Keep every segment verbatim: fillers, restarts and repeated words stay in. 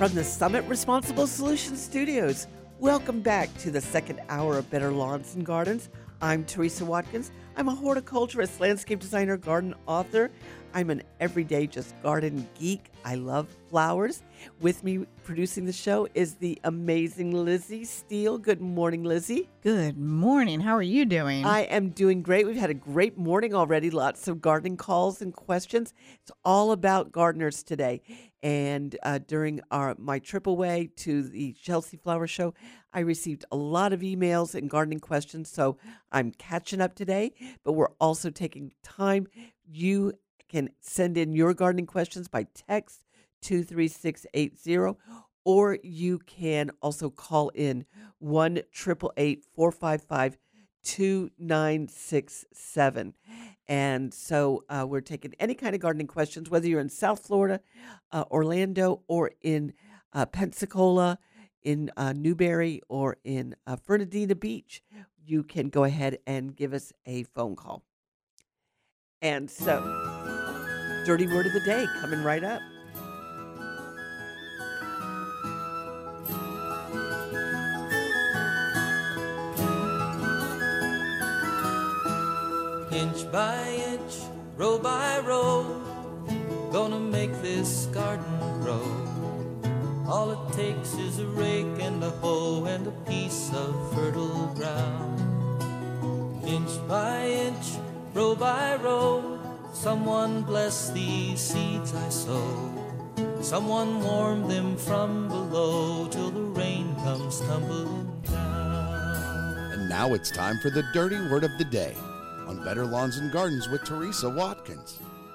From the Summit Responsible Solutions Studios, welcome back to the second hour of Better Lawns and Gardens. I'm Teresa Watkins. I'm a horticulturist, landscape designer, garden author. I'm an everyday just garden geek. I love flowers. With me producing the show is the amazing Lizzie Steele. Good morning, Lizzie. Good morning. How are you doing? I am doing great. We've had a great morning already. Lots of gardening calls and questions. It's all about gardeners today. And uh, during our my trip away to the Chelsea Flower Show, I received a lot of emails and gardening questions. So I'm catching up today. But we're also taking time. You can send in your gardening questions by text two three six eight zero, or you can also call in one eight eight eight, four five five, two nine six seven. And so uh, we're taking any kind of gardening questions, whether you're in South Florida, uh, Orlando, or in uh, Pensacola, in uh, Newberry, or in uh, Fernandina Beach. You can go ahead and give us a phone call. And so, dirty word of the day coming right up. Inch by inch, row by row, gonna make this garden grow. All it takes is a rake and a hoe and a piece of fertile ground. Inch by inch, row by row, someone bless these seeds I sow. Someone warm them from below till the rain comes tumbling down. And now it's time for the dirty word of the day on Better Lawns and Gardens with Teresa Watkins.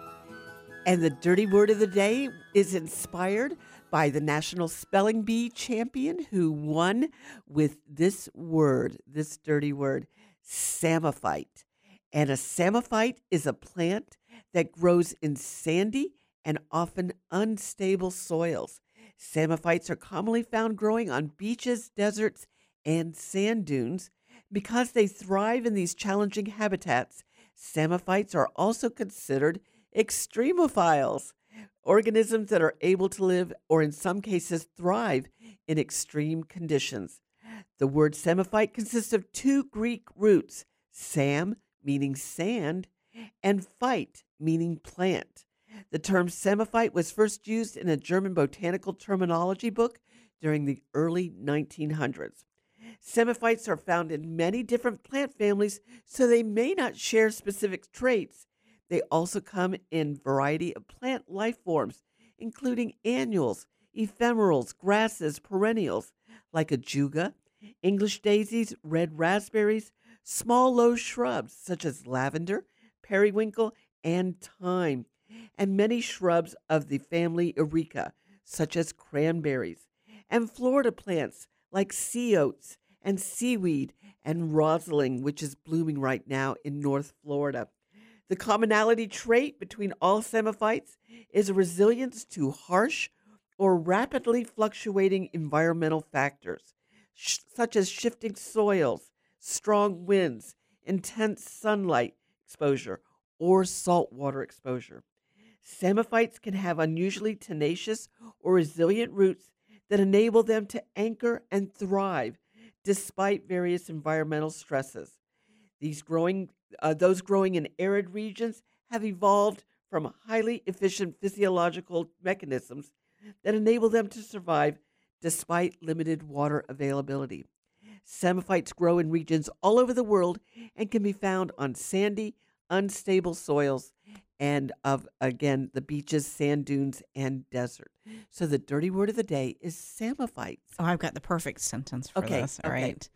And the dirty word of the day is inspired by the National Spelling Bee champion who won with this word, this dirty word, samophyte. And a samophyte is a plant that grows in sandy and often unstable soils. Samophytes are commonly found growing on beaches, deserts, and sand dunes. Because they thrive in these challenging habitats, samophytes are also considered extremophiles, organisms that are able to live, or in some cases thrive, in extreme conditions. The word samophyte consists of two Greek roots, sam, meaning sand, and phyte, meaning plant. The term samophyte was first used in a German botanical terminology book during the early nineteen hundreds. Samophytes are found in many different plant families, so they may not share specific traits. They also come in a variety of plant life forms, including annuals, ephemerals, grasses, perennials, like ajuga, English daisies, red raspberries, small low shrubs such as lavender, periwinkle, and thyme, and many shrubs of the family Erica, such as cranberries, and Florida plants like sea oats and seaweed and roseling, which is blooming right now in North Florida. The commonality trait between all samophytes is a resilience to harsh or rapidly fluctuating environmental factors, sh- such as shifting soils, strong winds, intense sunlight exposure, or saltwater exposure. Samophytes can have unusually tenacious or resilient roots that enable them to anchor and thrive despite various environmental stresses. These growing, uh, those growing in arid regions have evolved from highly efficient physiological mechanisms that enable them to survive despite limited water availability. Samophytes grow in regions all over the world and can be found on sandy, unstable soils and of, again, the beaches, sand dunes, and desert. So the dirty word of the day is samophytes. Oh, I've got the perfect sentence for Okay, this. All okay. right.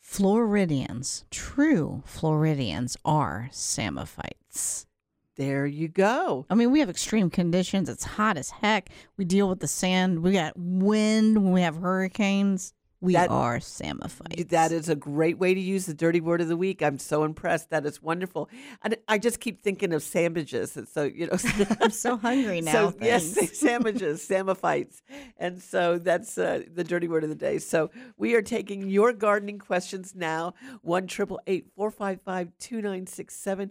Floridians, true Floridians are samophytes. There you go. I mean, we have extreme conditions. It's hot as heck. We deal with the sand. We got wind when we have hurricanes. We That- are samophytes. That is a great way to use the dirty word of the week. I'm so impressed. That is wonderful. And I just keep thinking of sandwiches. And so, you know. I'm so hungry now. So, yes, thanks. sandwiches, samophytes. And so that's uh, the dirty word of the day. So we are taking your gardening questions now, one eight eight eight, four five five, two nine six seven.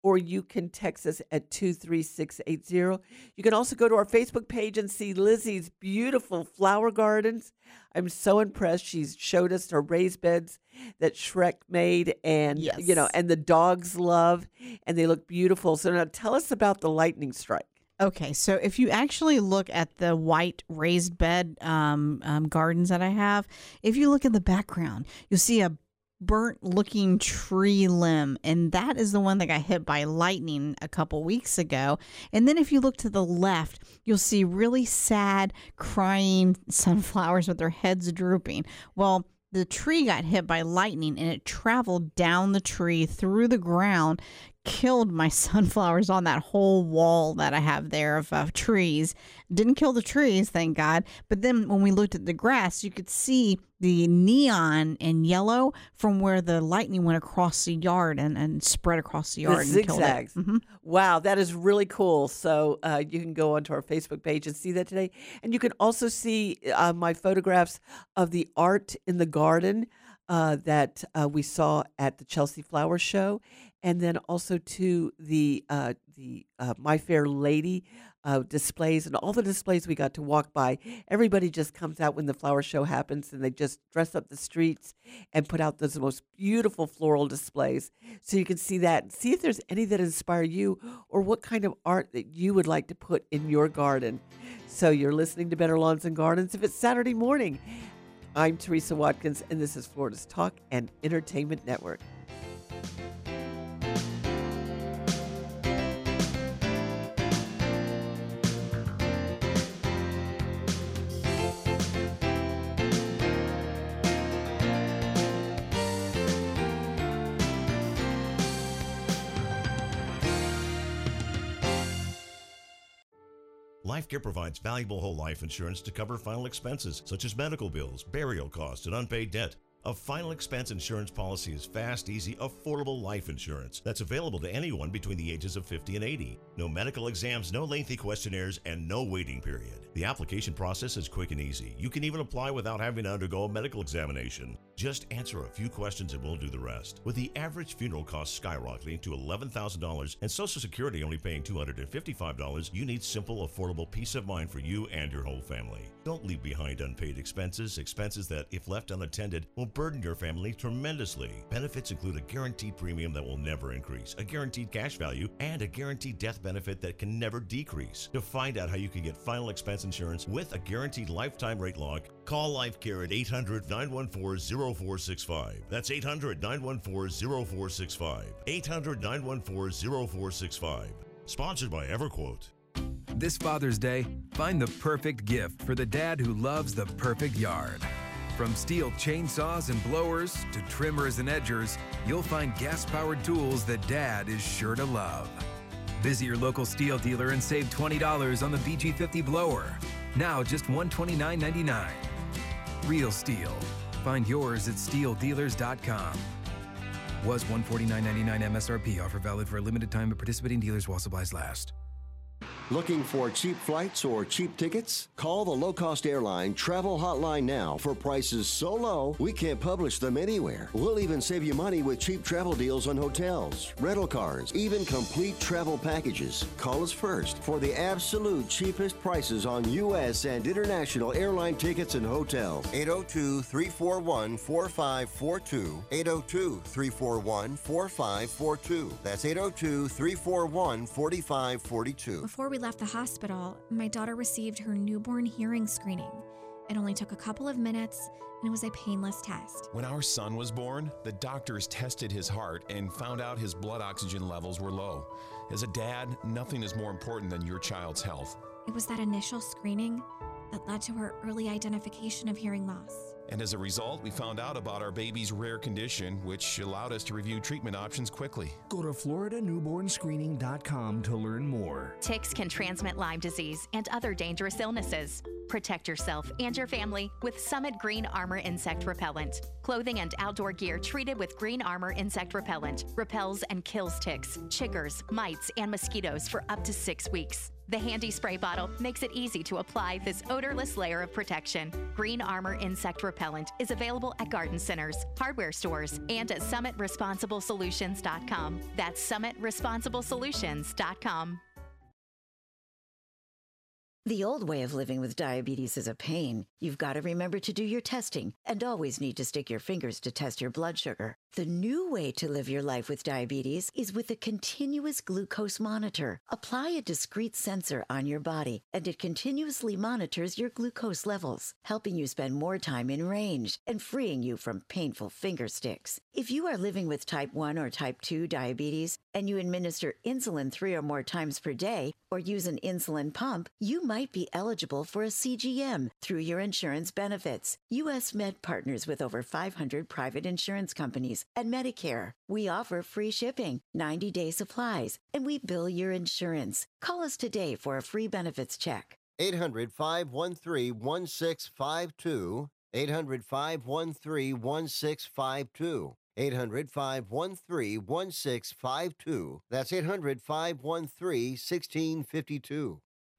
or you can text us at two three six eight zero. You can also go to our Facebook page and see Lizzie's beautiful flower gardens. I'm so impressed. She's showed us her raised beds that Shrek made, and Yes. you know, and the dogs love, and they look beautiful. So now tell us about the lightning strike. Okay, so if you actually look at the white raised bed um, um, gardens that I have, if you look at the background, you'll see a burnt looking tree limb, and that is the one that got hit by lightning a couple weeks ago. And then if you look to the left, you'll see really sad crying sunflowers with their heads drooping. Well, the tree got hit by lightning and it traveled down the tree through the ground, killed my sunflowers on that whole wall that I have there of uh, trees. Didn't kill the trees, thank God. But then when we looked at the grass, you could see the neon and yellow from where the lightning went across the yard and, and spread across the yard The and killed it. zigzags. Mhm. Wow, that is really cool. So uh, you can go onto our Facebook page and see that today. And you can also see uh, my photographs of the art in the garden uh, that uh, we saw at the Chelsea Flower Show. And then also to the uh, the uh, My Fair Lady uh, displays and all the displays we got to walk by. Everybody just comes out when the flower show happens, and they just dress up the streets and put out those most beautiful floral displays. So you can see that and see if there's any that inspire you or what kind of art that you would like to put in your garden. So you're listening to Better Lawns and Gardens. If it's Saturday morning, I'm Teresa Watkins, and this is Florida's Talk and Entertainment Network. LifeCare provides valuable whole life insurance to cover final expenses such as medical bills, burial costs, and unpaid debt. A final expense insurance policy is fast, easy, affordable life insurance that's available to anyone between the ages of fifty and eighty. No medical exams, no lengthy questionnaires, and no waiting period. The application process is quick and easy. You can even apply without having to undergo a medical examination. Just answer a few questions and we'll do the rest. With the average funeral cost skyrocketing to eleven thousand dollars and Social Security only paying two hundred fifty-five dollars, you need simple, affordable peace of mind for you and your whole family. Don't leave behind unpaid expenses, expenses that, if left unattended, will burden your family tremendously. Benefits include a guaranteed premium that will never increase, a guaranteed cash value, and a guaranteed death benefit that can never decrease. To find out how you can get final expense insurance with a guaranteed lifetime rate lock, call LifeCare at eight hundred, nine one four, zero four six five. That's eight hundred, nine one four, zero four six five. eight hundred, nine one four, zero four six five. Sponsored by EverQuote. This Father's Day, find the perfect gift for the dad who loves the perfect yard. From steel chainsaws and blowers to trimmers and edgers, you'll find gas-powered tools that Dad is sure to love. Visit your local Steel dealer and save twenty dollars on the B G fifty blower. Now just one hundred twenty-nine ninety-nine. Real Steel. Find yours at steel dealers dot com. Was one hundred forty-nine ninety-nine M S R P. Offer valid for a limited time at participating dealers while supplies last. Looking for cheap flights or cheap tickets? Call the low-cost airline travel hotline now for prices so low we can't publish them anywhere. We'll even save you money with cheap travel deals on hotels, rental cars, even complete travel packages. Call us first for the absolute cheapest prices on U S and international airline tickets and hotels. eight oh two, three four one, four five four two. eight oh two, three four one, four five four two. That's eight oh two, three four one, four five four two. Before we left the hospital, my daughter received her newborn hearing screening. It only took a couple of minutes, and it was a painless test. When our son was born, the doctors tested his heart and found out his blood oxygen levels were low. As a dad, nothing is more important than your child's health. It was that initial screening that led to her early identification of hearing loss. And as a result, we found out about our baby's rare condition, which allowed us to review treatment options quickly. Go to florida newborn screening dot com to learn more. Ticks can transmit Lyme disease and other dangerous illnesses. Protect yourself and your family with Summit Green Armor Insect Repellent. Clothing and outdoor gear treated with Green Armor Insect Repellent repels and kills ticks, chiggers, mites, and mosquitoes for up to six weeks. The handy spray bottle makes it easy to apply this odorless layer of protection. Green Armor Insect Repellent is available at garden centers, hardware stores, and at summit responsible solutions dot com. That's summit responsible solutions dot com. The old way of living with diabetes is a pain. You've got to remember to do your testing and always need to stick your fingers to test your blood sugar. The new way to live your life with diabetes is with a continuous glucose monitor. Apply a discrete sensor on your body, and it continuously monitors your glucose levels, helping you spend more time in range and freeing you from painful finger sticks. If you are living with type one or type two diabetes and you administer insulin three or more times per day or use an insulin pump, you might be eligible for a C G M through your insurance benefits. U S Med partners with over five hundred private insurance companies and Medicare. We offer free shipping, ninety-day supplies, and we bill your insurance. Call us today for a free benefits check. eight hundred, five one three, one six five two. eight hundred, five one three, one six five two. eight hundred, five one three, one six five two. That's eight hundred, five one three, one six five two.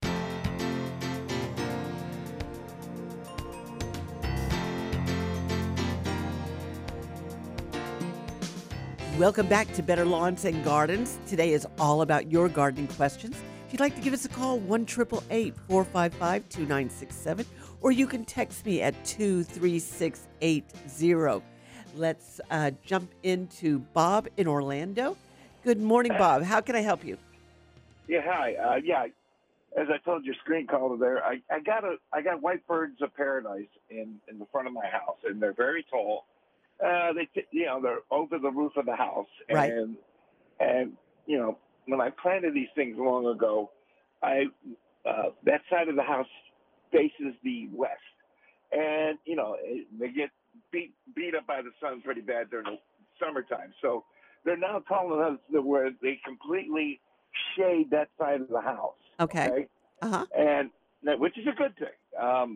Welcome back to Better Lawns and Gardens. Today is all about your gardening questions. If you'd like to give us a call, one eight eight eight, four five five, two nine six seven, or you can text me at two three six eight zero. Let's uh, jump into Bob in Orlando. Good morning, Bob. How can I help you? Yeah, hi. Uh, yeah, as I told your screen caller there, I, I got a I got white birds of paradise in, in the front of my house, and they're very tall. Uh, they, t- you know, they're over the roof of the house, and Right. and you know, when I planted these things long ago, I uh, that side of the house faces the west, and you know, it- they get beat beat up by the sun pretty bad during the summertime. So they're now tall enough to where they completely shade that side of the house. Okay. Uh-huh. And that, which is a good thing, um,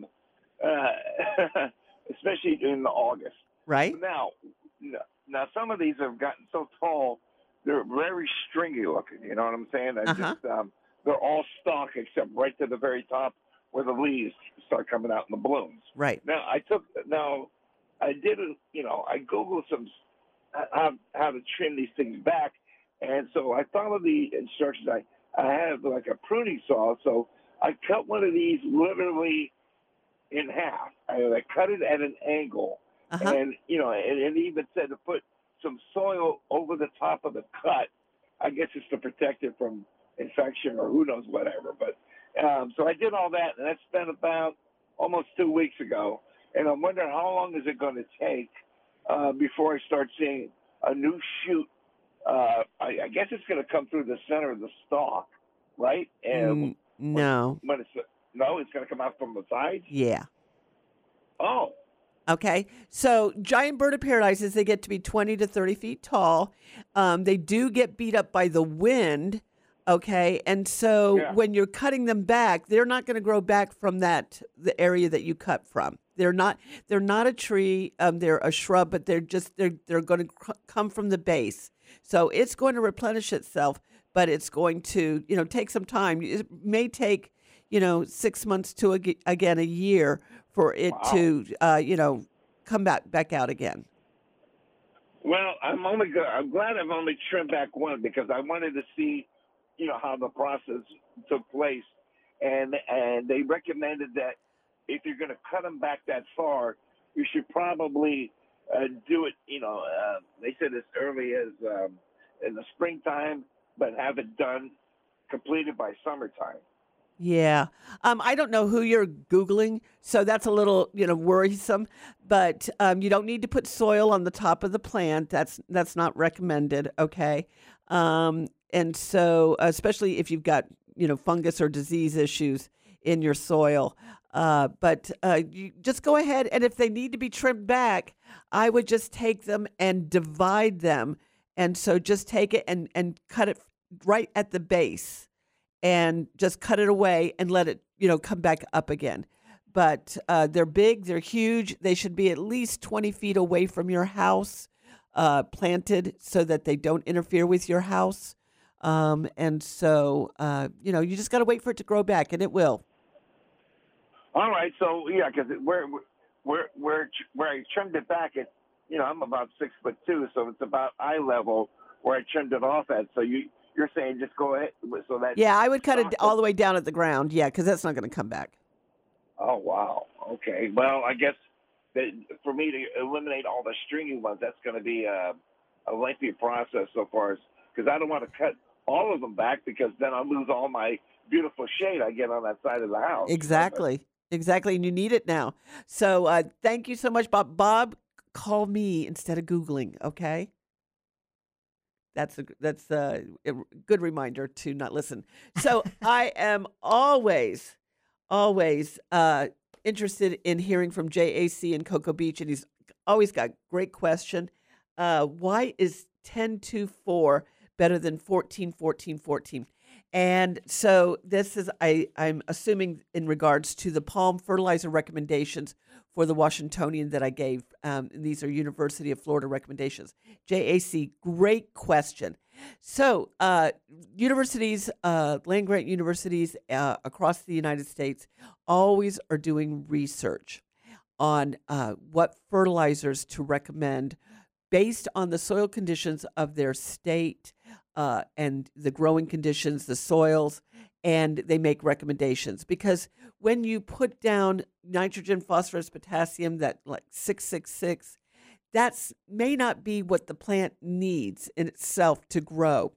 uh, especially in the August. Right. Now, now some of these have gotten so tall, they're very stringy looking. You know what I'm saying? I Uh-huh. just, um, they're all stalk except right to the very top where the leaves start coming out in the blooms. Right. Now, I took, now, I did, a- you know, I Googled some, how, how to trim these things back. And so I followed the instructions. I, I have like a pruning saw. So I cut one of these literally in half. I, I cut it at an angle. Uh-huh. And, you know, and it even said to put some soil over the top of the cut. I guess it's to protect it from infection or who knows whatever. But um, so I did all that, and that's been about almost two weeks ago. And I'm wondering how long is it going to take uh, before I start seeing a new shoot. Uh, I, I guess it's going to come through the center of the stalk, right? And Mm, no. when it's no, it's going to come out from the sides. Yeah. Oh, Okay, so giant bird of paradises, they get to be twenty to thirty feet tall. Um, they do get beat up by the wind, okay? And so Yeah. when you're cutting them back, they're not going to grow back from that the area that you cut from. They're not they're not a tree, um, they're a shrub, but they're just they're they're going to cr- come from the base. So it's going to replenish itself, but it's going to, you know, take some time. It may take, you know, six months to ag- again a year for it Wow. to, uh, you know, come back back out again. well, I'm only go- I'm glad I've only trimmed back one because I wanted to see, you know, how the process took place, and and they recommended that if you're going to cut them back that far, you should probably uh, do it. You know, uh, they said as early as um, in the springtime, but have it done completed by summertime. Yeah. Um, I don't know who you're Googling, so that's a little, you know, worrisome. But um, you don't need to put soil on the top of the plant. That's that's not recommended, okay? Um, and so, especially if you've got, you know, fungus or disease issues in your soil. Uh, but uh, you just go ahead, and if they need to be trimmed back, I would just take them and divide them. And so just take it and, and cut it right at the base. And just cut it away and let it, you know, come back up again. But uh, they're big, they're huge. They should be at least twenty feet away from your house, uh, planted so that they don't interfere with your house. Um, and so, uh, you know, you just got to wait for it to grow back, and it will. All right, so yeah, because where where where where I trimmed it back, it you know I'm about six foot two, so it's about eye level where I trimmed it off at. So you you're saying just go ahead, so that Yeah, I would cut it all the way down at the ground. Yeah, because that's not going to come back. Oh wow, okay. Well, I guess that for me to eliminate all the stringy ones, that's going to be a, a lengthy process so far as because I don't want to cut all of them back because then I'll lose all my beautiful shade I get on that side of the house. Exactly. Exactly, and you need it now. So uh, thank you so much, Bob. Bob, call me instead of Googling, okay? That's a that's a, a good reminder to not listen. So I am always, always uh, interested in hearing from J A C in Cocoa Beach, and he's always got great question. Uh, why is ten two four better than fourteen fourteen fourteen? And so this is, I, I'm assuming, in regards to the Palm fertilizer recommendations for the Washingtonian that I gave. Um, and these are University of Florida recommendations. J A C, great question. So uh, universities, uh, land-grant universities uh, across the United States always are doing research on uh, what fertilizers to recommend based on the soil conditions of their state, Uh, and the growing conditions, the soils, and they make recommendations. Because when you put down nitrogen, phosphorus, potassium, that like six six six, that's may not be what the plant needs in itself to grow.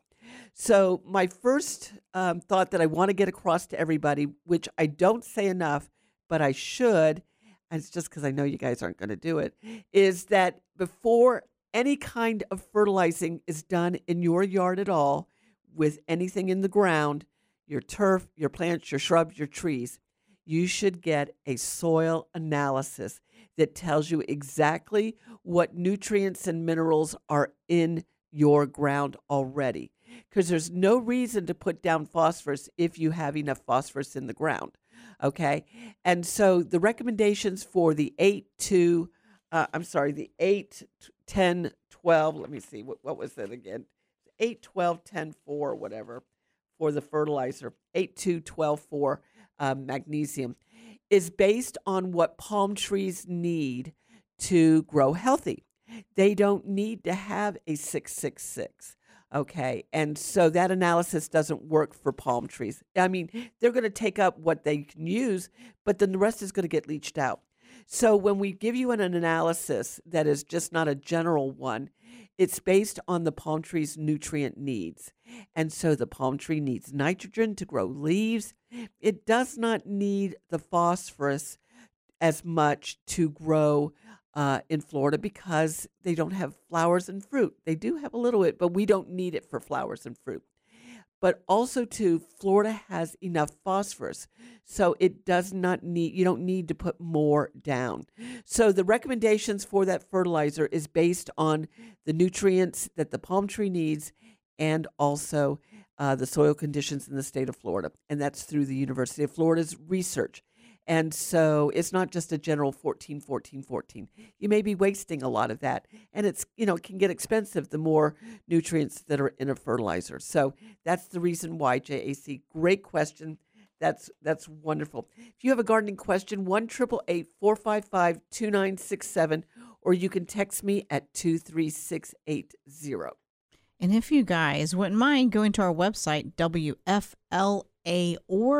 So my first um, thought that I want to get across to everybody, which I don't say enough, but I should, and it's just because I know you guys aren't going to do it, is that before any kind of fertilizing is done in your yard at all with anything in the ground, your turf, your plants, your shrubs, your trees, you should get a soil analysis that tells you exactly what nutrients and minerals are in your ground already. Because there's no reason to put down phosphorus if you have enough phosphorus in the ground. Okay? And so the recommendations for the eight to Uh, I'm sorry, the eight, ten, twelve, let me see, what, what was that again? eight, twelve, ten, four, whatever, for the fertilizer, eight, two, twelve, four um, magnesium, is based on what palm trees need to grow healthy. They don't need to have a six six six, okay? And so that analysis doesn't work for palm trees. I mean, they're going to take up what they can use, but then the rest is going to get leached out. So when we give you an analysis that is just not a general one, it's based on the palm tree's nutrient needs. And so the palm tree needs nitrogen to grow leaves. It does not need the phosphorus as much to grow uh, in Florida because they don't have flowers and fruit. They do have a little bit, but we don't need it for flowers and fruit. But also, too, Florida has enough phosphorus, so it does not need, you don't need to put more down. So the recommendations for that fertilizer is based on the nutrients that the palm tree needs and also uh, the soil conditions in the state of Florida. And that's through the University of Florida's research. And so it's not just a general fourteen, fourteen, fourteen. You may be wasting a lot of that. And it's, you know, it can get expensive the more nutrients that are in a fertilizer. So that's the reason why, J A C. Great question. That's that's wonderful. If you have a gardening question, one eight eight eight, four five five, two nine six seven, or you can text me at two three six eight zero. And if you guys wouldn't mind going to our website, W F L A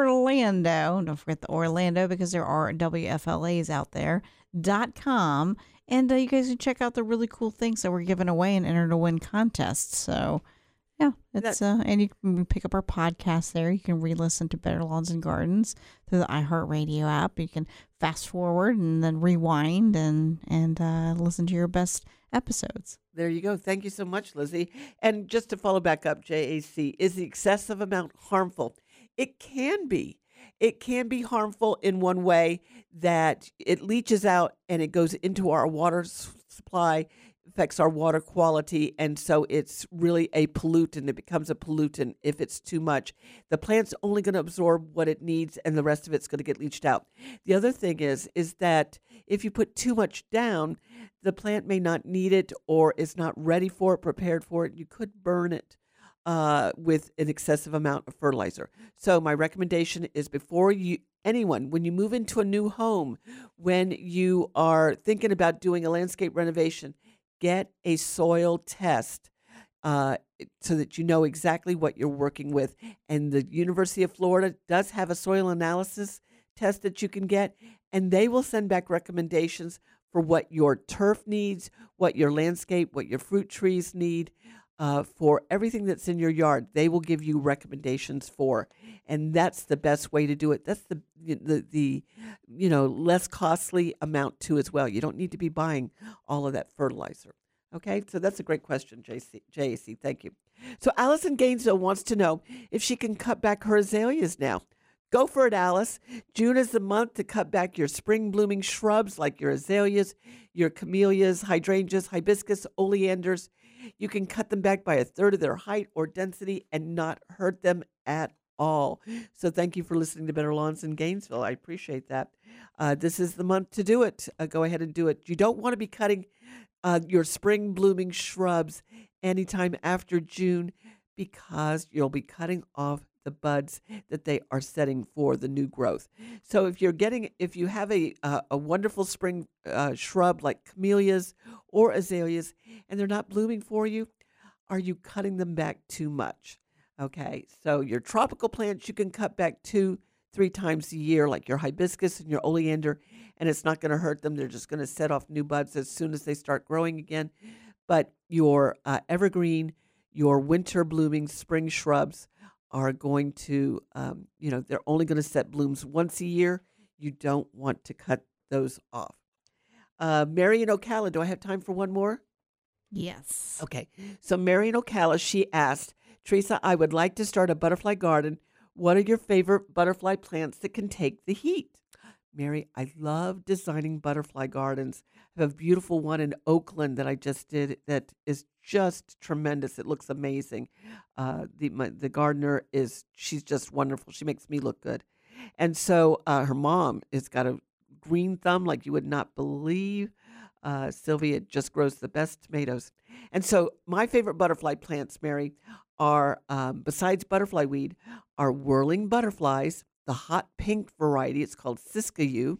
Orlando, don't forget the Orlando because there are W F L As out there, dot com. And uh, you guys can check out the really cool things that we're giving away and enter to win contests. So, yeah, it's uh, and you can pick up our podcast there. You can re-listen to Better Lawns and Gardens through the iHeartRadio app. You can fast forward and then rewind and, and uh, listen to your best episodes. There you go. Thank you so much, Lizzie. And just to follow back up, J A C, is the excessive amount harmful? It can be. It can be harmful in one way that it leaches out and it goes into our water s- supply, affects our water quality, and so it's really a pollutant. It becomes a pollutant if it's too much. The plant's only going to absorb what it needs, and the rest of it's going to get leached out. The other thing is, is that if you put too much down, the plant may not need it or is not ready for it, prepared for it. You could burn it. uh, with an excessive amount of fertilizer. So my recommendation is before you, anyone, when you move into a new home, when you are thinking about doing a landscape renovation, get a soil test uh, so that you know exactly what you're working with. And the University of Florida does have a soil analysis test that you can get, and they will send back recommendations for what your turf needs, what your landscape, what your fruit trees need, uh, for everything that's in your yard. They will give you recommendations for, and that's the best way to do it. That's the the the you know less costly amount too as well. You don't need to be buying all of that fertilizer. Okay, so that's a great question, J C, J A C. Thank you. So Allison Gainesville wants to know if she can cut back her azaleas now. Go for it, Alice. June is the month to cut back your spring blooming shrubs like your azaleas, your camellias, hydrangeas, hibiscus, oleanders. You can cut them back by a third of their height or density and not hurt them at all. So thank you for listening to Better Lawns in Gainesville. I appreciate that. Uh, this is the month to do it. Uh, go ahead and do it. You don't want to be cutting uh, your spring blooming shrubs anytime after June because you'll be cutting off the buds that they are setting for the new growth. So if you're getting, if you have a uh, a wonderful spring uh, shrub like camellias or azaleas, and they're not blooming for you, are you cutting them back too much? Okay, so your tropical plants you can cut back two, three times a year, like your hibiscus and your oleander, and it's not going to hurt them. They're just going to set off new buds as soon as they start growing again. But your uh, evergreen, your winter blooming spring shrubs are going to, um, you know, they're only going to set blooms once a year. You don't want to cut those off. Uh, Marion Ocala, do I have time for one more? Yes. Okay. So Marion Ocala, she asked, Teresa, I would like to start a butterfly garden. What are your favorite butterfly plants that can take the heat? Mary, I love designing butterfly gardens. I have a beautiful one in Oakland that I just did that is just tremendous. It looks amazing. Uh, the my, the gardener is, she's just wonderful. She makes me look good. And so uh, her mom has got a green thumb like you would not believe. Uh, Sylvia just grows the best tomatoes. And so my favorite butterfly plants, Mary, are, um, besides butterfly weed, are whirling butterflies, the hot pink variety. It's called Siskiyou.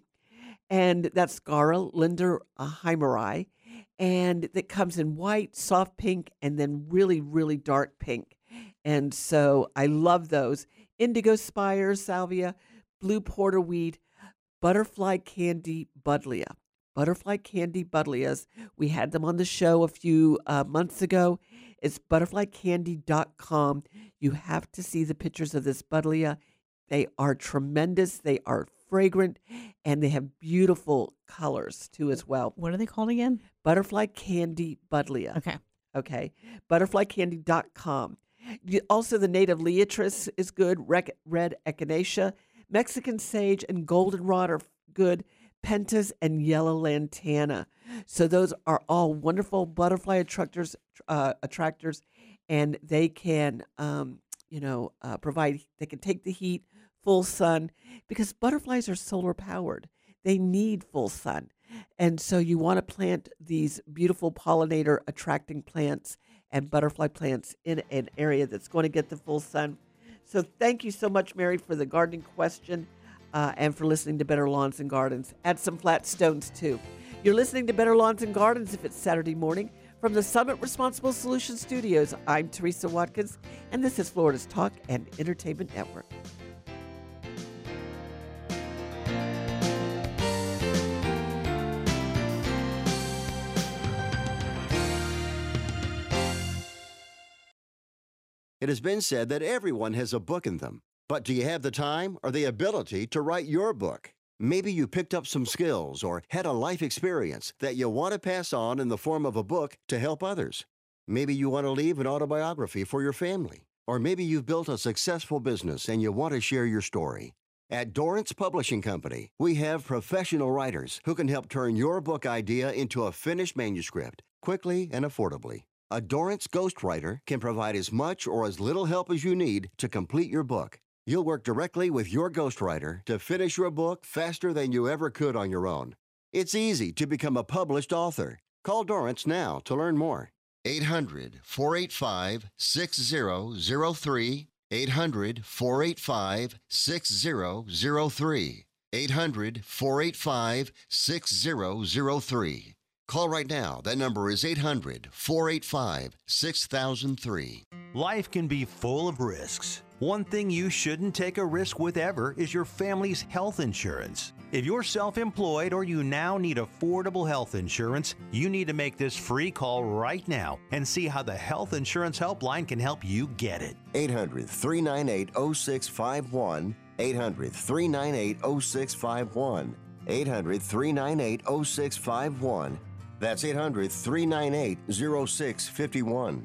And that's Scara Linda Heimeri. And it comes in white, soft pink, and then really, really dark pink. And so I love those. Indigo spire, salvia, blue porterweed, butterfly candy buddleia. Butterfly candy buddleias. We had them on the show a few uh, months ago. It's butterfly candy dot com. You have to see the pictures of this buddleia. They are tremendous. They are fragrant, and they have beautiful colors too as well. What are they called again? Butterfly candy buddleia. Okay. Okay. butterfly candy dot com. You, also, the native Leatris is good. Rec, red echinacea, Mexican sage, and goldenrod are good. Pentas and yellow lantana. So those are all wonderful butterfly attractors, uh, attractors, and they can, um, you know, uh, provide. They can take the heat, full sun, because butterflies are solar powered. They need full sun, and so you want to plant these beautiful pollinator attracting plants and butterfly plants in an area that's going to get the full sun. So thank you so much, Mary, for the gardening question. Uh, and for listening to Better Lawns and Gardens. Add some flat stones, too. You're listening to Better Lawns and Gardens if it's Saturday morning. From the Summit Responsible Solutions Studios, I'm Teresa Watkins, and this is Florida's Talk and Entertainment Network. It has been said that everyone has a book in them. But do you have the time or the ability to write your book? Maybe you picked up some skills or had a life experience that you want to pass on in the form of a book to help others. Maybe you want to leave an autobiography for your family. Or maybe you've built a successful business and you want to share your story. At Dorrance Publishing Company, we have professional writers who can help turn your book idea into a finished manuscript quickly and affordably. A Dorrance ghostwriter can provide as much or as little help as you need to complete your book. You'll work directly with your ghostwriter to finish your book faster than you ever could on your own. It's easy to become a published author. Call Dorrance now to learn more. eight hundred, four eight five, six zero zero three. eight hundred, four eight five, six zero zero three. eight hundred, four eight five, six zero zero three. Call right now. That number is eight hundred, four eight five, six thousand three. Life can be full of risks. One thing you shouldn't take a risk with ever is your family's health insurance. If you're self-employed or you now need affordable health insurance, you need to make this free call right now and see how the Health Insurance Helpline can help you get it. eight hundred, three nine eight, oh six five one. eight hundred, three nine eight, oh six five one. eight hundred, three nine eight, oh six five one. That's eight hundred, three nine eight, oh six five one.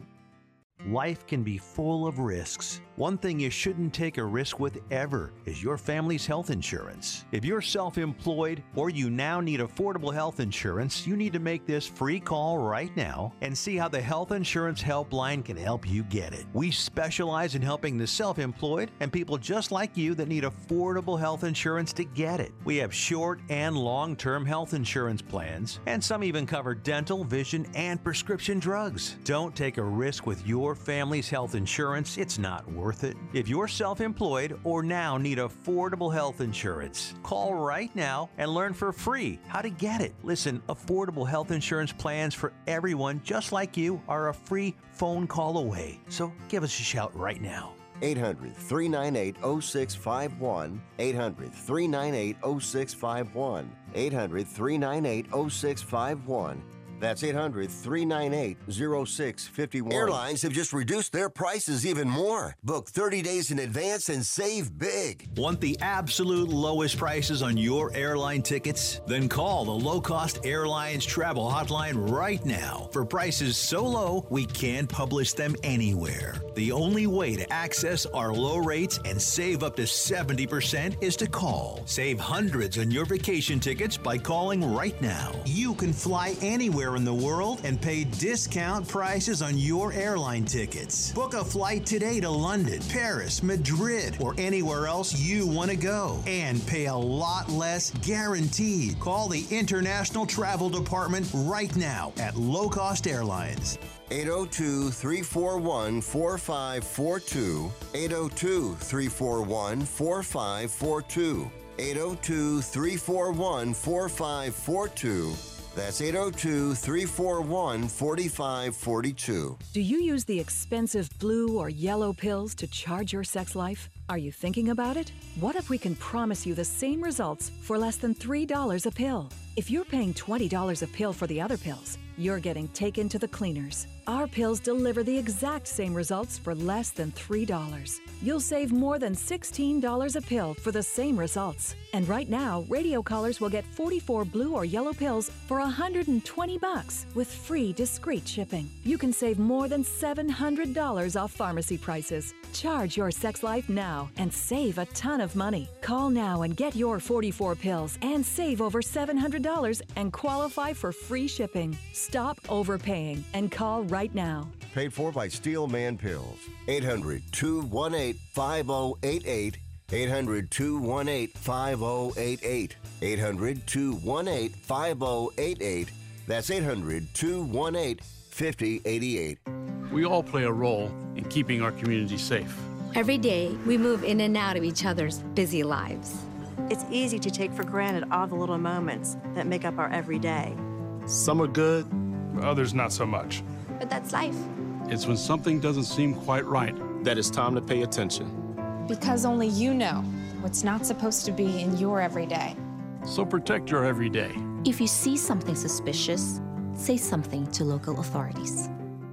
Life can be full of risks. One thing you shouldn't take a risk with ever is your family's health insurance. If you're self-employed or you now need affordable health insurance, you need to make this free call right now and see how the Health Insurance Helpline can help you get it. We specialize in helping the self-employed and people just like you that need affordable health insurance to get it. We have short and long-term health insurance plans, and some even cover dental, vision, and prescription drugs. Don't take a risk with your family's health insurance. It's not worth it. If you're self-employed or now need affordable health insurance, call right now and learn for free how to get it. Listen, affordable health insurance plans for everyone just like you are a free phone call away. So give us a shout right now. eight hundred, three nine eight, oh six five one. eight hundred, three nine eight, oh six five one. eight hundred, three nine eight, oh six five one. That's eight hundred, three nine eight, oh six five one. Airlines have just reduced their prices even more. Book thirty days in advance and save big. Want the absolute lowest prices on your airline tickets? Then call the Low Cost Airlines Travel Hotline right now. For prices so low, we can't publish them anywhere. The only way to access our low rates and save up to seventy percent is to call. Save hundreds on your vacation tickets by calling right now. You can fly anywhere in the world and pay discount prices on your airline tickets. Book a flight today to London, Paris, Madrid, or anywhere else you want to go and pay a lot less guaranteed. Call the International Travel Department right now at Low Cost Airlines. eight oh two, three four one, four five four two. eight oh two, three four one, four five four two. eight oh two, three four one, four five four two. That's eight oh two, three four one, four five four two. Do you use the expensive blue or yellow pills to charge your sex life? Are you thinking about it? What if we can promise you the same results for less than three dollars a pill? If you're paying twenty dollars a pill for the other pills, you're getting taken to the cleaners. Our pills deliver the exact same results for less than three dollars. You'll save more than sixteen dollars a pill for the same results. And right now, radio callers will get forty-four blue or yellow pills for one hundred twenty bucks with free discreet shipping. You can save more than seven hundred dollars off pharmacy prices. Charge your sex life now and save a ton of money. Call now and get your forty-four pills and save over seven hundred dollars and qualify for free shipping. Stop overpaying and call right now. Paid for by Steel Man Pills. eight hundred, two one eight, five oh eight eight. eight hundred, two one eight, five oh eight eight. eight hundred, two one eight, five oh eight eight. That's eight hundred, two one eight, five oh eight eight. We all play a role in keeping our community safe. Every day, we move in and out of each other's busy lives. It's easy to take for granted all the little moments that make up our everyday. Some are good, others not so much. But that's life. It's when something doesn't seem quite right that it's time to pay attention. Because only you know what's not supposed to be in your everyday. So protect your everyday. If you see something suspicious, say something to local authorities.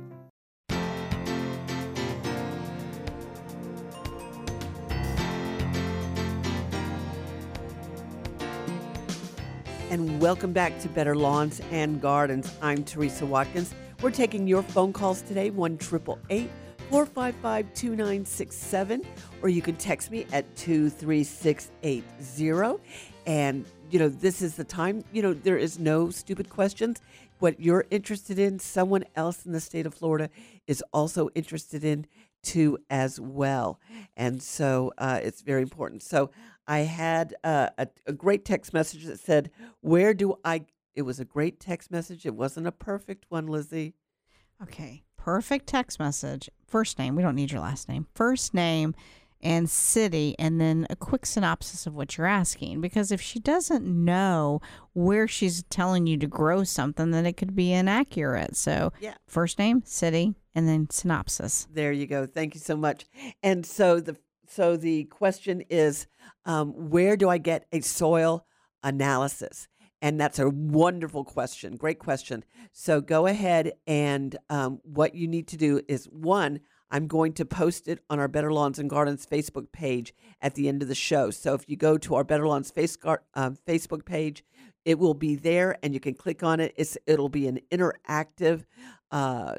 And welcome back to Better Lawns and Gardens. I'm Teresa Watkins. We're taking your phone calls today, one eight eight eight, four five five, two nine six seven, or you can text me at two three six eight zero. And, you know, this is the time, you know, there is no stupid questions. What you're interested in, someone else in the state of Florida is also interested in too as well. And so uh, it's very important. So I had uh, a, a great text message that said, where do I, it was a great text message. It wasn't a perfect one, Lizzie. Okay. Perfect text message. First name. We don't need your last name. First name and city, and then a quick synopsis of what you're asking. Because if she doesn't know where she's telling you to grow something, then it could be inaccurate. So yeah. First name, city, and then synopsis. There you go. Thank you so much. And so the so the question is, um, where do I get a soil analysis? And that's a wonderful question. Great question. So go ahead and um, what you need to do is, one, I'm going to post it on our Better Lawns and Gardens Facebook page at the end of the show. So if you go to our Better Lawns face, um, Facebook page, it will be there and you can click on it. It's, it'll be an interactive uh,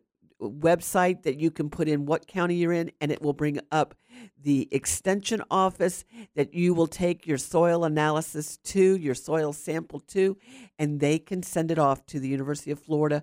website that you can put in what county you're in, and it will bring up the extension office that you will take your soil analysis to, your soil sample to, and they can send it off to the University of Florida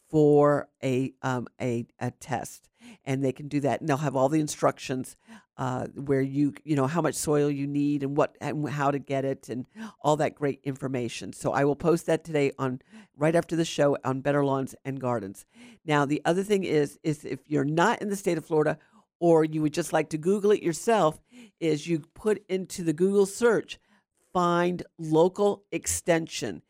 for a um, a, a test. And they can do that, and they'll have all the instructions uh, where you you know how much soil you need and what and how to get it and all that great information. So I will post that today on right after the show on Better Lawns and Gardens. Now the other thing is is if you're not in the state of Florida, or you would just like to Google it yourself, is you put into the Google search, find local extension.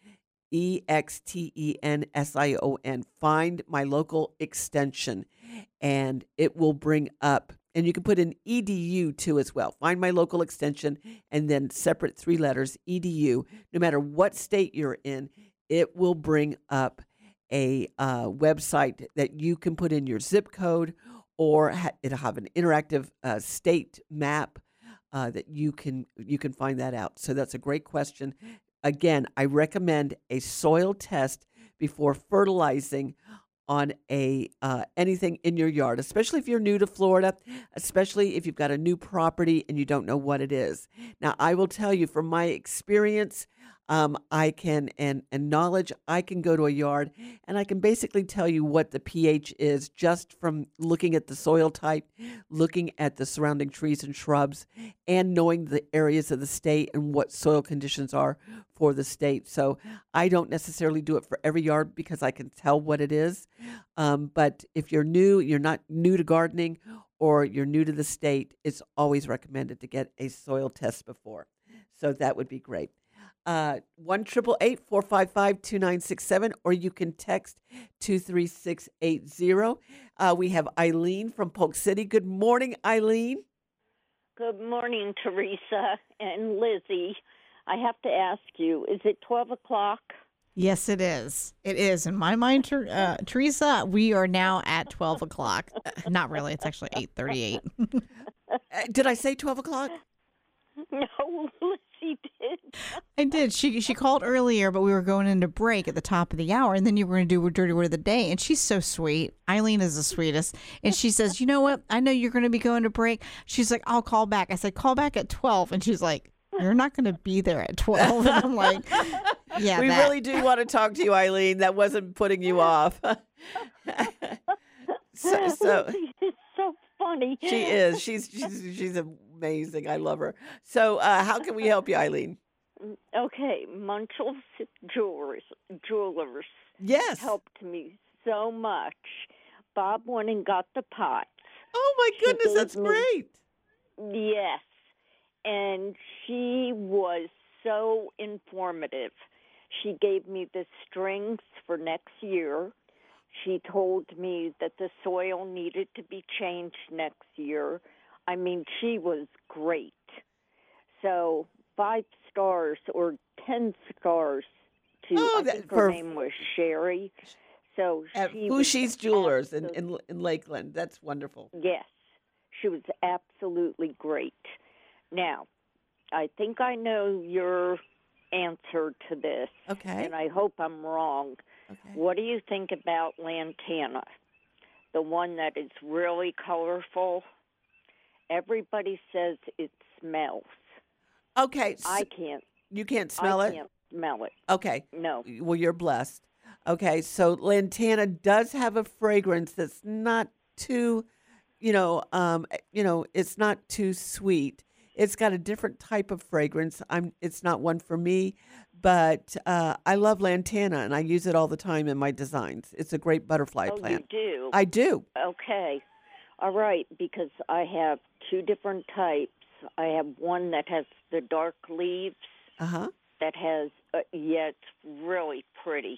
E X T E N S I O N. Find my local extension, and it will bring up, and you can put in E D U too as well. Find my local extension, and then separate three letters, E D U. No matter what state you're in, it will bring up a uh, website that you can put in your zip code, or ha- it'll have an interactive uh, state map uh, that you can you can find that out. So that's a great question. Again, I recommend a soil test before fertilizing on a uh, anything in your yard, especially if you're new to Florida, especially if you've got a new property and you don't know what it is. Now, I will tell you from my experience, um, I can, and, and knowledge, I can go to a yard and I can basically tell you what the pH is just from looking at the soil type, looking at the surrounding trees and shrubs, and knowing the areas of the state and what soil conditions are for the state. So I don't necessarily do it for every yard because I can tell what it is. Um, but if you're new, you're not new to gardening, or you're new to the state, it's always recommended to get a soil test before. So that would be great. Uh, one triple eight four five five two nine six seven, or you can text two three six eight zero. Uh, we have Eileen from Polk City. Good morning, Eileen. Good morning, Teresa and Lizzie. I have to ask you, is it twelve o'clock? Yes, it is. It is. In my mind, Ter- uh, Teresa, we are now at twelve o'clock. Uh, not really. It's actually eight thirty-eight. uh, did I say twelve o'clock? No, Lizzie did. I did. She she called earlier, but we were going into break at the top of the hour, and then you were going to do a dirty word of the day. And she's so sweet. Eileen is the sweetest. And she says, you know what? I know you're going to be going to break. She's like, I'll call back. I said, call back at twelve. And she's like, you're not going to be there at twelve. And I'm like, yeah, we that. really do want to talk to you, Eileen. That wasn't putting you off. so, so It's so funny. she is. She's she's she's amazing. I love her. So, uh, how can we help you, Eileen? Okay, Munchell's Jewelers, Jewelers yes. helped me so much. Bob went and got the pots. Oh, my She goodness, gave that's me- great. Yes, and she was so informative. She gave me the strings for next year. She told me that the soil needed to be changed next year. I mean, she was great. So five stars or ten stars to, Oh, I that- think her for- name was Sherry. So At she was Fushi's Jewelers in, absolute- in in Lakeland. That's wonderful. Yes, she was absolutely great. Now, I think I know your answer to this. Okay. And I hope I'm wrong. Okay. What do you think about lantana? The one that is really colorful. Everybody says it smells. Okay. I so can't. you can't smell I it? can't smell it. Okay. No. Well, you're blessed. Okay, so lantana does have a fragrance that's not too, you know, um, you know, it's not too sweet. It's got a different type of fragrance. I'm. It's not one for me, but uh, I love lantana, and I use it all the time in my designs. It's a great butterfly Oh, plant. you do? I do. Okay. All right, because I have two different types. I have one that has the dark leaves. Uh-huh. That has, uh, yeah, it's really pretty.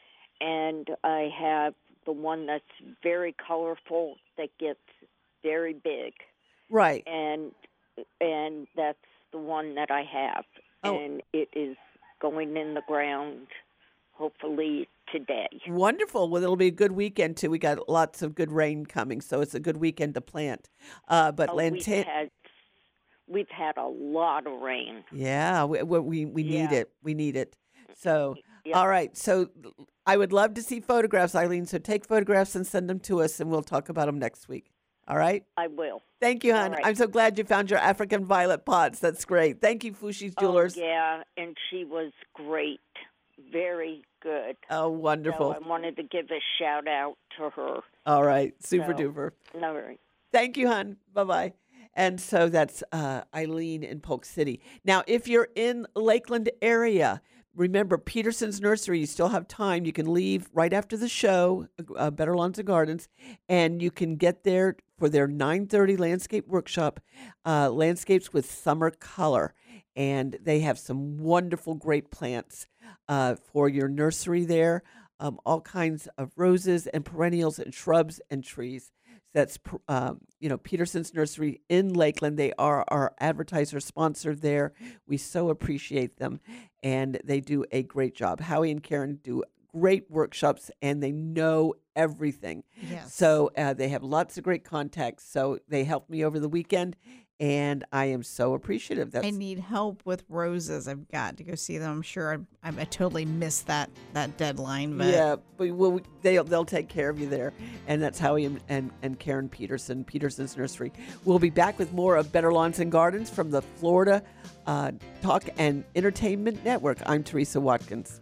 And I have the one that's very colorful that gets very big. Right. And and that's the one that I have. Oh. And it is going in the ground hopefully today. Wonderful. Well, it'll be a good weekend, too. We got lots of good rain coming, so it's a good weekend to plant. Uh, but Oh, lantana... we've had we've had a lot of rain. Yeah, we we, we we need Yeah. it. We need it. So, Yeah. all right. So, I would love to see photographs, Eileen. So, take photographs and send them to us, and we'll talk about them next week. All right? I will. Thank you, All hon. right. I'm so glad you found your African violet pots. That's great. Thank you, Fushi's Jewelers. Oh, yeah, and she was great. Very good. Oh, wonderful. So I wanted to give a shout out to her. All right. Super So, duper. All right. Thank you, hon. Bye-bye. And so that's uh, Eileen in Polk City. Now, if you're in Lakeland area, remember Peterson's Nursery. You still have time. You can leave right after the show, uh, Better Lawns and Gardens, and you can get there for their nine thirty landscape workshop, uh, Landscapes with Summer Color. And they have some wonderful, great plants uh, for your nursery there, um, all kinds of roses and perennials and shrubs and trees. That's, um, you know, Peterson's Nursery in Lakeland. They are our advertiser sponsor there. We so appreciate them, and they do a great job. Howie and Karen do great workshops, and they know everything. Yes. So uh, they have lots of great contacts. So they helped me over the weekend, and I am so appreciative. That's I need help with roses. I've got to go see them. I'm sure I, I, I totally missed that that deadline. But Yeah, but we'll, they'll, they'll take care of you there. And that's Howie and, and, and Karen Peterson, Peterson's Nursery. We'll be back with more of Better Lawns and Gardens from the Florida uh, Talk and Entertainment Network. I'm Teresa Watkins.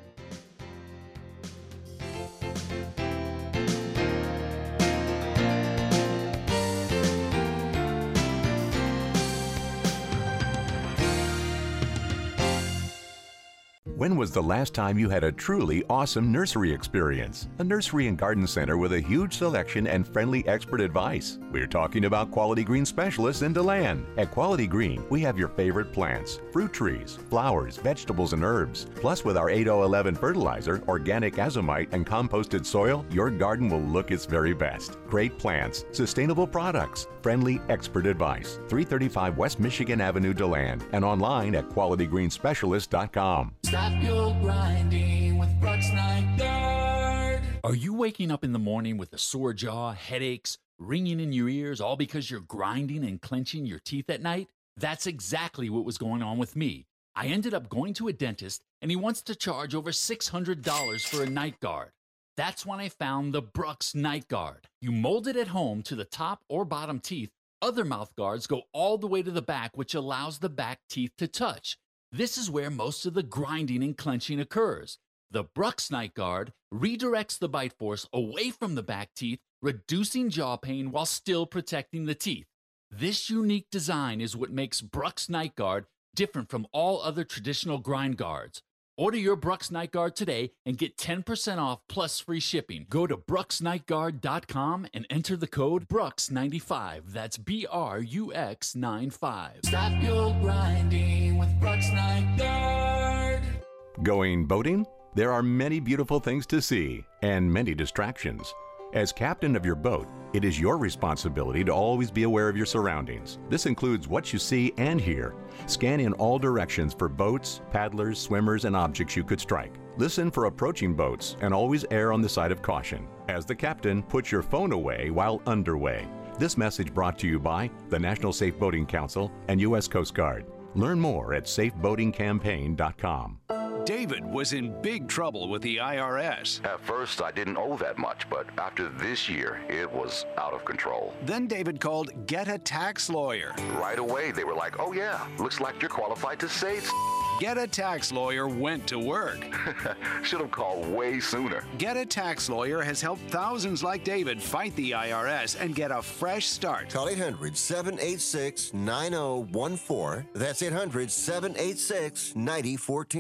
When was the last time you had a truly awesome nursery experience? A nursery and garden center with a huge selection and friendly expert advice. We're talking about Quality Green specialists in DeLand. At Quality Green, we have your favorite plants, fruit trees, flowers, vegetables, and herbs. Plus, with our eight oh eleven fertilizer, organic azomite, and composted soil, your garden will look its very best. Great plants, sustainable products, friendly expert advice. three thirty-five West Michigan Avenue, DeLand, and online at quality green specialist dot com. Stop your grinding with Brooks Night Guard. Are you waking up in the morning with a sore jaw, headaches, ringing in your ears, all because you're grinding and clenching your teeth at night? That's exactly what was going on with me. I ended up going to a dentist, and he wants to charge over six hundred dollars for a night guard. That's when I found the Brooks Night Guard. You mold it at home to the top or bottom teeth. Other mouth guards go all the way to the back, which allows the back teeth to touch. This is where most of the grinding and clenching occurs. The Brooks Night Guard redirects the bite force away from the back teeth, reducing jaw pain while still protecting the teeth. This unique design is what makes Brooks Night Guard different from all other traditional grind guards. Order your Brooks Night Guard today and get ten percent off plus free shipping. Go to brooks night guard dot com and enter the code Brooks ninety-five. That's B R U X ninety-five. Stop your grinding with Brooks Night Guard. Going boating? There are many beautiful things to see and many distractions. As captain of your boat, it is your responsibility to always be aware of your surroundings. This includes what you see and hear. Scan in all directions for boats, paddlers, swimmers, and objects you could strike. Listen for approaching boats and always err on the side of caution. As the captain, put your phone away while underway. This message brought to you by the National Safe Boating Council and U S Coast Guard. Learn more at safe boating campaign dot com. David was in big trouble with the I R S. At first, I didn't owe that much, but after this year, it was out of control. Then David called Get a Tax Lawyer. Right away, they were like, oh yeah, looks like you're qualified to say it. Get a Tax Lawyer went to work. Should have called way sooner. Get a Tax Lawyer has helped thousands like David fight the I R S and get a fresh start. Call eight hundred, seven eight six, nine zero one four. That's eight hundred, seven eight six, nine zero one four.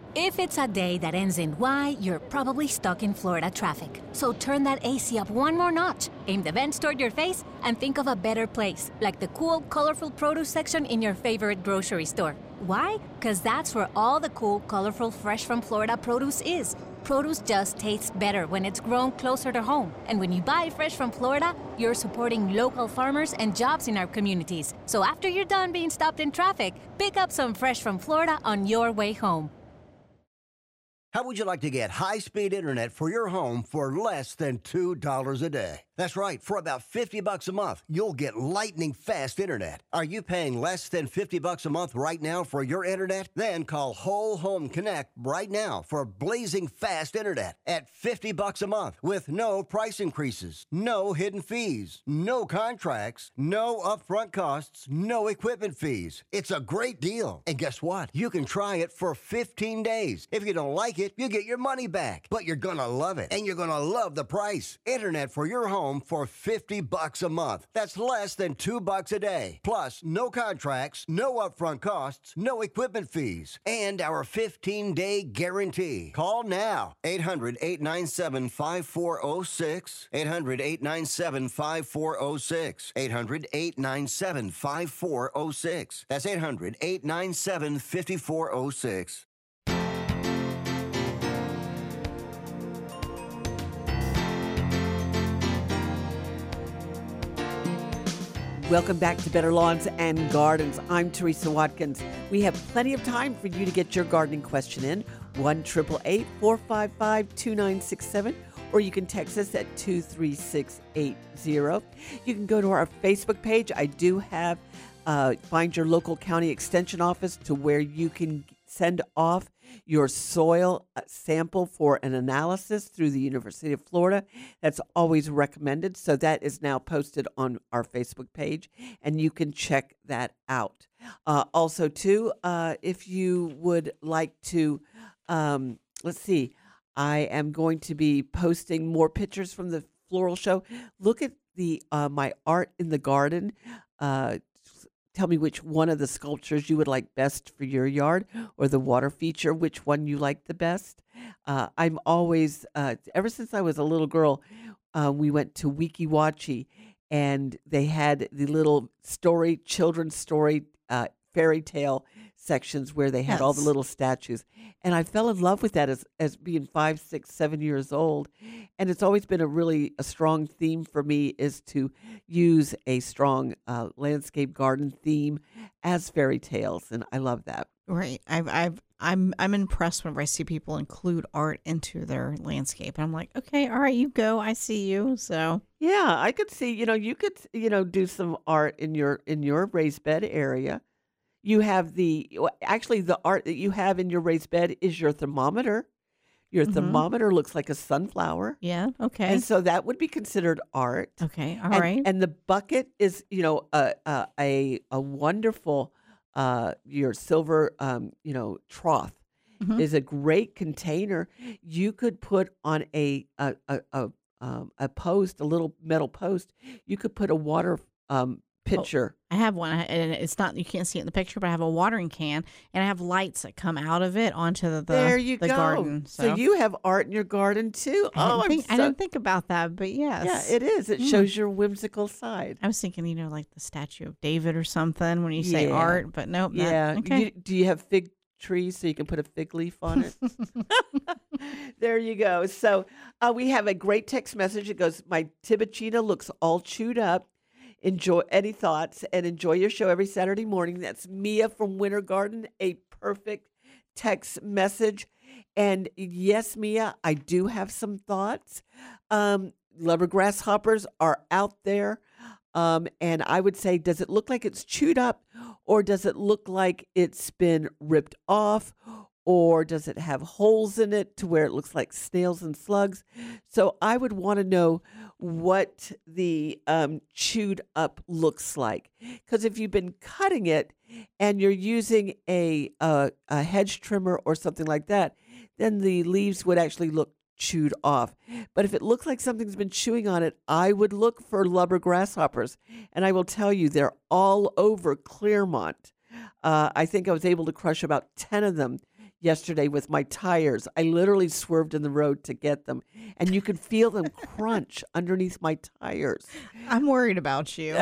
If it's a day that ends in Y, you're probably stuck in Florida traffic. So turn that A C up one more notch, aim the vents toward your face, and think of a better place, like the cool, colorful produce section in your favorite grocery store. Why? Because that's where all the cool, colorful, fresh from Florida produce is. Produce just tastes better when it's grown closer to home. And when you buy fresh from Florida, you're supporting local farmers and jobs in our communities. So after you're done being stopped in traffic, pick up some fresh from Florida on your way home. How would you like to get high-speed internet for your home for less than two dollars a day? That's right. For about fifty bucks a month, you'll get lightning-fast internet. Are you paying less than fifty bucks a month right now for your internet? Then call Whole Home Connect right now for blazing fast internet at fifty bucks a month with no price increases, no hidden fees, no contracts, no upfront costs, no equipment fees. It's a great deal. And guess what? You can try it for fifteen days. If you don't like it, you get your money back. But you're gonna love it, and you're gonna love the price. Internet for your home for fifty bucks a month. That's less than two bucks a day. Plus, no contracts, no upfront costs, no equipment fees, and our fifteen-day guarantee. Call now. eight hundred, eight nine seven, five four zero six. eight hundred, eight nine seven, five four zero six. eight hundred, eight nine seven, five four zero six. That's eight hundred, eight nine seven, five four zero six. Welcome back to Better Lawns and Gardens. I'm Teresa Watkins. We have plenty of time for you to get your gardening question in. one eight eight eight, four five five, two nine six seven, or you can text us at two three six eight zero. You can go to our Facebook page. I do have uh, Find Your Local County Extension Office to where you can send off your soil sample for an analysis through the University of Florida. That's always recommended. So that is now posted on our Facebook page, and you can check that out. Uh, also, too, uh, if you would like to, um, let's see, I am going to be posting more pictures from the floral show. Look at the uh, my art in the garden. Uh, Tell me which one of the sculptures you would like best for your yard, or the water feature, which one you like the best. Uh, I'm always, uh, ever since I was a little girl, uh, we went to Weeki Wachee, and they had the little story, children's story, uh, fairy tale sections where they had yes. all the little statues. And I fell in love with that as, as being five, six, seven years old. And it's always been a really a strong theme for me is to use a strong uh, landscape garden theme as fairy tales. And I love that. Right. I've, I've, I'm, I'm impressed whenever I see people include art into their landscape. And I'm like, okay, all right, you go. I see you. So yeah, I could see, you know, you could, you know, do some art in your, in your raised bed area. You have the, actually the art that you have in your raised bed is your thermometer. Your mm-hmm. thermometer looks like a sunflower. Yeah, okay. And so that would be considered art. Okay, all and, right. And the bucket is, you know, a a a, a wonderful, uh, your silver, um, you know, trough mm-hmm. is a great container. You could put on a a a a, um, a post, a little metal post. You could put a water um pitcher. Oh, I have one, and it's not, you can't see it in the picture, but I have a watering can, and I have lights that come out of it onto the, the, there you the go. garden. So. So. so you have art in your garden too. I oh, didn't, think, so, I didn't think about that, but yes. Yeah, it is. It mm. shows your whimsical side. I was thinking, you know, like the statue of David or something when you say yeah. art, but nope. Yeah. Not, okay. you, do you have fig trees so you can put a fig leaf on it? There you go. So uh, we have a great text message. It goes, my Tibicina looks all chewed up. Enjoy any thoughts and enjoy your show every Saturday morning. That's Mia from Winter Garden, a perfect text message. And yes, Mia, I do have some thoughts. Um, Lubber grasshoppers are out there. Um, and I would say, does it look like it's chewed up, or does it look like it's been ripped off, or does it have holes in it to where it looks like snails and slugs? So I would want to know what the um, chewed up looks like. Because if you've been cutting it and you're using a, a, a hedge trimmer or something like that, then the leaves would actually look chewed off. But if it looks like something's been chewing on it, I would look for lubber grasshoppers. And I will tell you, they're all over Clearmont. Uh, I think I was able to crush about ten of them yesterday with my tires. I literally swerved in the road to get them, and you could feel them crunch underneath my tires. I'm worried about you.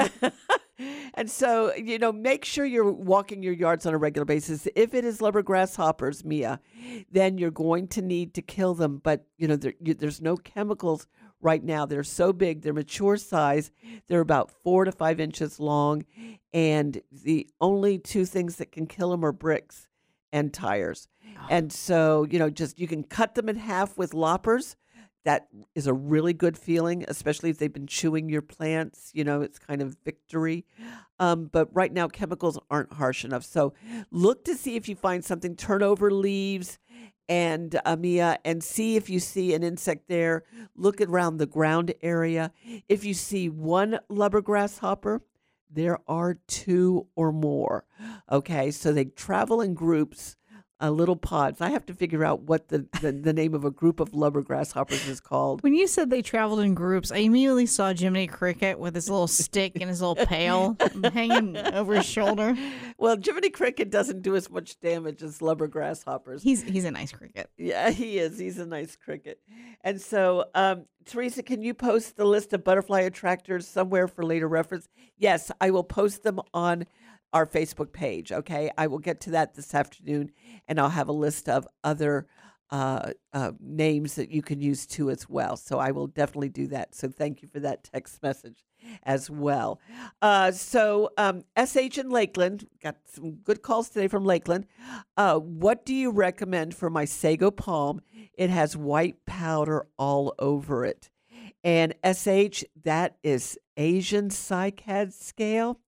And so, you know, make sure you're walking your yards on a regular basis. If it is leopard grasshoppers, Mia, then you're going to need to kill them. But, you know, there, you, there's no chemicals right now. They're so big. They're mature size. They're about four to five inches long. And the only two things that can kill them are bricks and tires. Oh. And so, you know, just you can cut them in half with loppers. That is a really good feeling, especially if they've been chewing your plants. You know, it's kind of victory. Um, but right now, chemicals aren't harsh enough. So look to see if you find something. Turn over leaves and uh, Mia, and see if you see an insect there. Look around the ground area. If you see one leopard grasshopper, there are two or more. Okay, so they travel in groups. Uh, little pods. I have to figure out what the, the, the name of a group of leopard grasshoppers is called. When you said they traveled in groups, I immediately saw Jiminy Cricket with his little stick and his little pail hanging over his shoulder. Well, Jiminy Cricket doesn't do as much damage as leopard grasshoppers. He's he's a nice cricket. Yeah, he is. He's a nice cricket. And so, um, Teresa, can you post the list of butterfly attractors somewhere for later reference? Yes, I will post them on our Facebook page, okay? I will get to that this afternoon, and I'll have a list of other uh, uh, names that you can use too as well. So I will definitely do that. So thank you for that text message as well. Uh, so um, S H in Lakeland, got some good calls today from Lakeland. Uh, what do you recommend for my sago palm? It has white powder all over it. And S H, that is Asian cycad scale.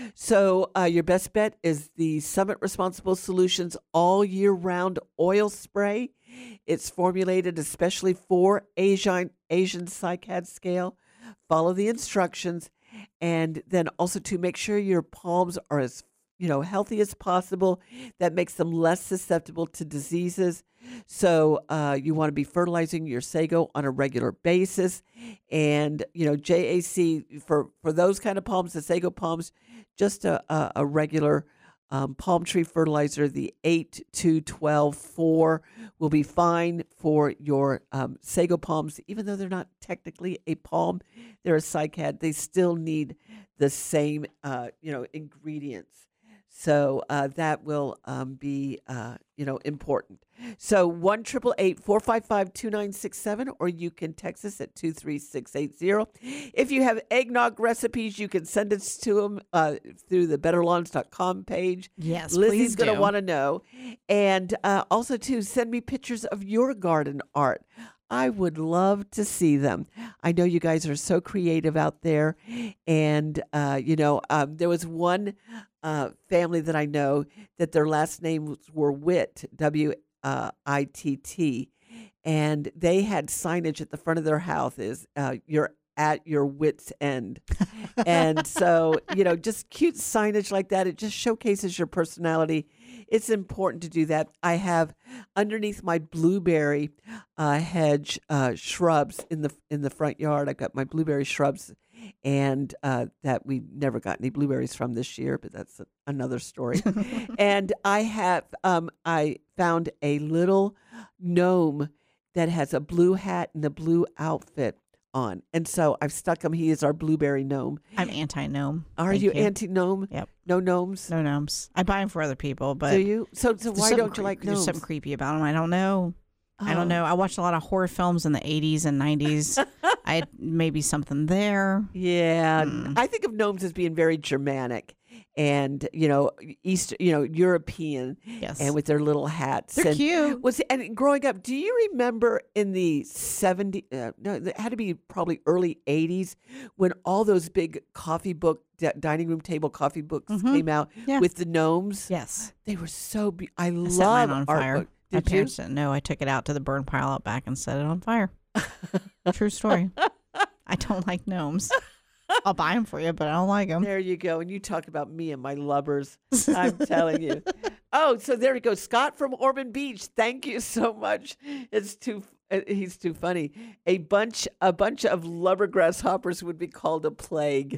So uh, your best bet is the Summit Responsible Solutions all year round oil spray. It's formulated especially for Asian Asian cycad scale. Follow the instructions, and then also to make sure your palms are as you know healthy as possible. That makes them less susceptible to diseases. So uh, you want to be fertilizing your sago on a regular basis, and you know J A C for for those kind of palms, the sago palms. Just a, a, a regular um, palm tree fertilizer, the eight two twelve four will be fine for your um, sago palms. Even though they're not technically a palm, they're a cycad, they still need the same uh, you know, ingredients. So uh, that will um, be, uh, you know, important. So one eight eight eight, four five five, two nine six seven, or you can text us at two three six eight zero. If you have eggnog recipes, you can send us to them uh, through the better lawns dot com page. Yes, Lizzie's please going to do. want to know. And uh, also, too, send me pictures of your garden art. I would love to see them. I know you guys are so creative out there. And, uh, you know, um, there was one uh, family that I know that their last names were Witt, W I T T. And they had signage at the front of their house is uh, you're at your wit's end. And so, you know, just cute signage like that. It just showcases your personality. It's important to do that. I have underneath my blueberry uh, hedge uh, shrubs in the in the front yard. I've got my blueberry shrubs, and uh, that we never got any blueberries from this year, but that's a, another story. And I have um, I found a little gnome that has a blue hat and a blue outfit on. And so I've stuck him. He is our blueberry gnome. I'm anti-gnome. Are Thank you, you. anti-gnome? Yep. No gnomes? No gnomes. I buy them for other people, but do you? So, so there's why something don't you cre- like There's gnomes? something creepy about them. I don't know. I Oh. don't know. I watched a lot of horror films in the eighties and nineties. I had maybe something there. Yeah, Hmm. I think of gnomes as being very Germanic, and you know, East, you know, European, Yes. and with their little hats. They're and cute. Was and growing up, do you remember in the seventies? Uh, no, it had to be probably early eighties when all those big coffee book d- dining room table coffee books Mhm. came out Yeah. with the gnomes. Yes. They were so. Be- I, I love set mine on art fire. book. My Did you? parents didn't know. I took it out to the burn pile out back and set it on fire. True story. I don't like gnomes. I'll buy them for you, but I don't like them. There you go. And you talk about me and my lubbers. I'm telling you. Oh, so there you go. Scott from Ormond Beach. Thank you so much. It's two Uh, He's too funny. A bunch, a bunch of lubber grasshoppers would be called a plague.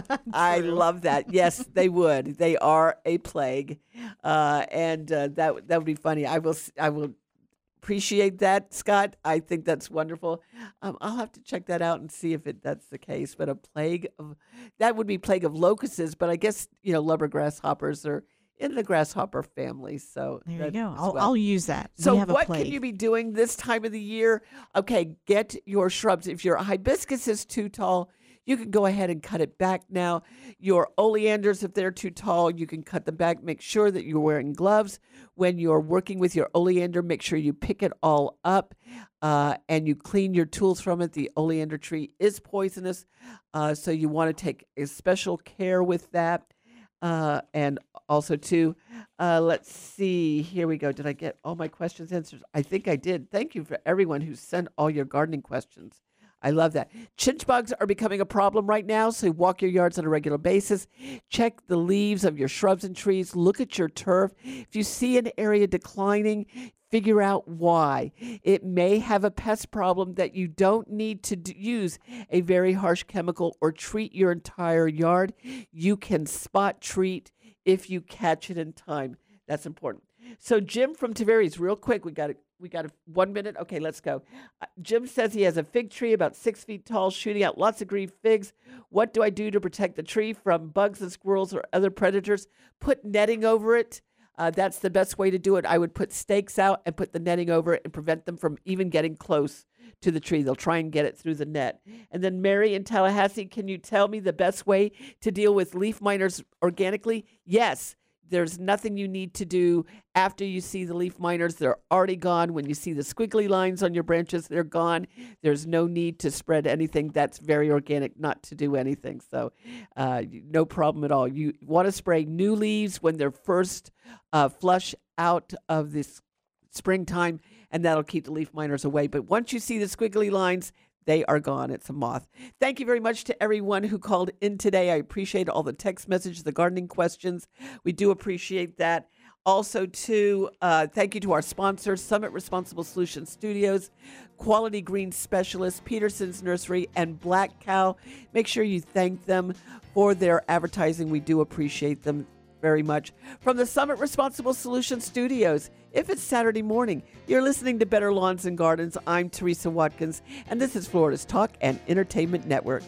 I love that. Yes, they would. They are a plague, uh, and uh, that that would be funny. I will, s- I will appreciate that, Scott. I think that's wonderful. Um, I'll have to check that out and see if it that's the case. But a plague of that would be plague of locusts. But I guess you know lubber grasshoppers are in the grasshopper family. So There you that go. as I'll, well. I'll use that. So we have what a plague. can you be doing this time of the year? Okay, get your shrubs. If your hibiscus is too tall, you can go ahead and cut it back now. Your oleanders, if they're too tall, you can cut them back. Make sure that you're wearing gloves. When you're working with your oleander, make sure you pick it all up uh, and you clean your tools from it. The oleander tree is poisonous, uh, so you want to take a special care with that. Uh, and also, too, uh, let's see. Here we go. Did I get all my questions answered? I think I did. Thank you for everyone who sent all your gardening questions. I love that. Chinch bugs are becoming a problem right now, so walk your yards on a regular basis. Check the leaves of your shrubs and trees. Look at your turf. If you see an area declining, figure out why. It may have a pest problem that you don't need to d- use a very harsh chemical or treat your entire yard. You can spot treat if you catch it in time. That's important. So Jim from Tavares, real quick, we got it. We got a, one minute. Okay, let's go. Uh, Jim says he has a fig tree about six feet tall, shooting out lots of green figs. What do I do to protect the tree from bugs and squirrels or other predators? Put netting over it. Uh, that's the best way to do it. I would put stakes out and put the netting over it and prevent them from even getting close to the tree. They'll try and get it through the net. And then Mary in Tallahassee, can you tell me the best way to deal with leaf miners organically? Yes. There's nothing you need to do after you see the leaf miners. They're already gone. When you see the squiggly lines on your branches, they're gone. There's no need to spread anything. That's very organic, not to do anything. So uh, no problem at all. You want to spray new leaves when they're first uh, flush out of this springtime, and that'll keep the leaf miners away. But once you see the squiggly lines, they are gone. It's a moth. Thank you very much to everyone who called in today. I appreciate all the text messages, the gardening questions. We do appreciate that. Also, too, uh, thank you to our sponsors, Summit Responsible Solutions Studios, Quality Green Specialists, Peterson's Nursery, and Black Cow. Make sure you thank them for their advertising. We do appreciate them very much. From the Summit Responsible Solutions Studios, if it's Saturday morning, you're listening to Better Lawns and Gardens. I'm Teresa Watkins, and this is Florida's Talk and Entertainment Network.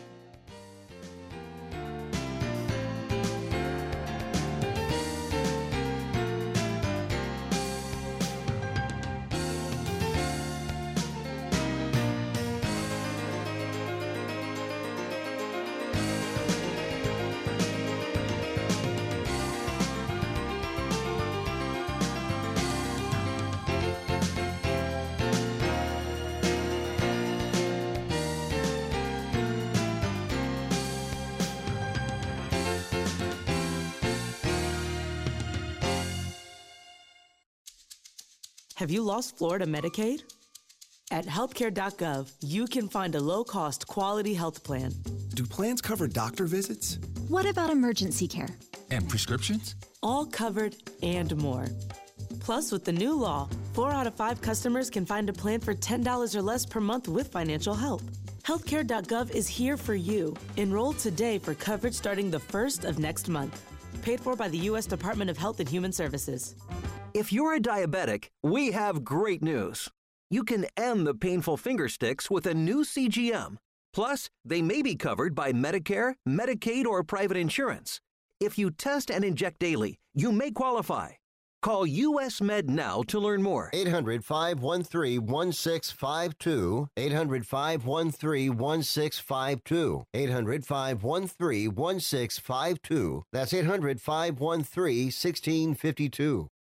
Have you lost Florida Medicaid? At healthcare dot gov, you can find a low-cost, quality health plan. Do plans cover doctor visits? What about emergency care? And prescriptions? All covered and more. Plus, with the new law, four out of five customers can find a plan for ten dollars or less per month with financial help. healthcare dot gov is here for you. Enroll today for coverage starting the first of next month. Paid for by the U S Department of Health and Human Services. If you're a diabetic, we have great news. You can end the painful finger sticks with a new C G M. Plus, they may be covered by Medicare, Medicaid, or private insurance. If you test and inject daily, you may qualify. Call U S Med now to learn more. eight hundred, five one three, one six five two. eight hundred, five one three, one six five two. eight hundred, five one three, one six five two. That's eight hundred, five one three, one six five two.